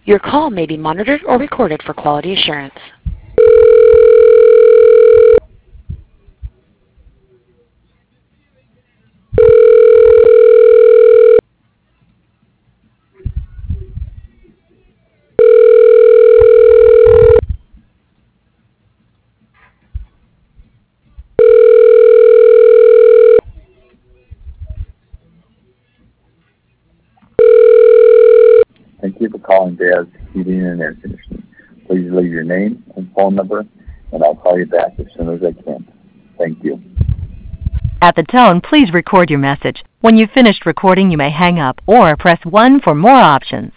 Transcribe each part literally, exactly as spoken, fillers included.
Your call may be monitored or recorded for quality assurance. Thank you for calling Dad's Heating and Air Conditioning. Please leave your name and phone number, and I'll call you back as soon as I can. Thank you. At the tone, please record your message. When you've finished recording, you may hang up or press one for more options.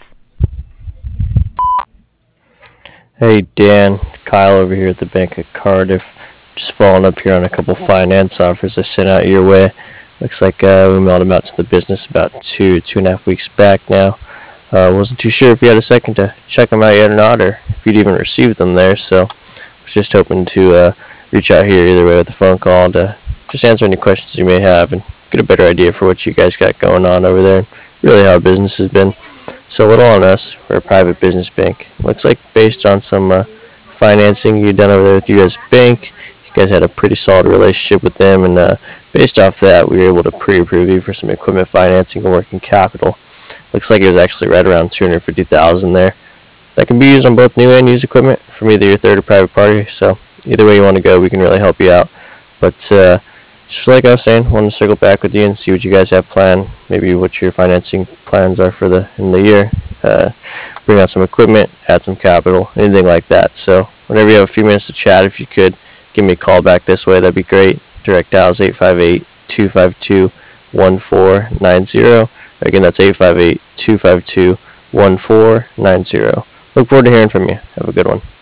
Hey Dan, Kyle over here at the Bank of Cardiff. Just following up here on a couple finance offers I sent out your way. Looks like uh, we mailed them out to the business about two, two and a half weeks back now. Uh, wasn't too sure if you had a second to check them out yet or not, or if you'd even received them there, so was just hoping to uh, reach out here either way with a phone call to just answer any questions you may have and get a better idea for what you guys got going on over there and really how business has been. So a little on us. We're a private business bank. Looks like based on some uh, financing you've done over there with U S Bank, you guys had a pretty solid relationship with them, and uh, based off that, we were able to pre-approve you for some equipment financing and working capital. Looks like it was actually right around two hundred fifty thousand dollars there. That can be used on both new and used equipment from either your third or private party. So either way you want to go, we can really help you out. But uh, just like I was saying, I wanted to circle back with you and see what you guys have planned. Maybe what your financing plans are for the in the year. Uh, bring out some equipment, add some capital, anything like that. So whenever you have a few minutes to chat, if you could give me a call back this way, that'd be great. Direct dial is eight five eight, two five two, one four nine zero. Again, that's eight five eight, two five two, one four nine zero. Look forward to hearing from you. Have a good one.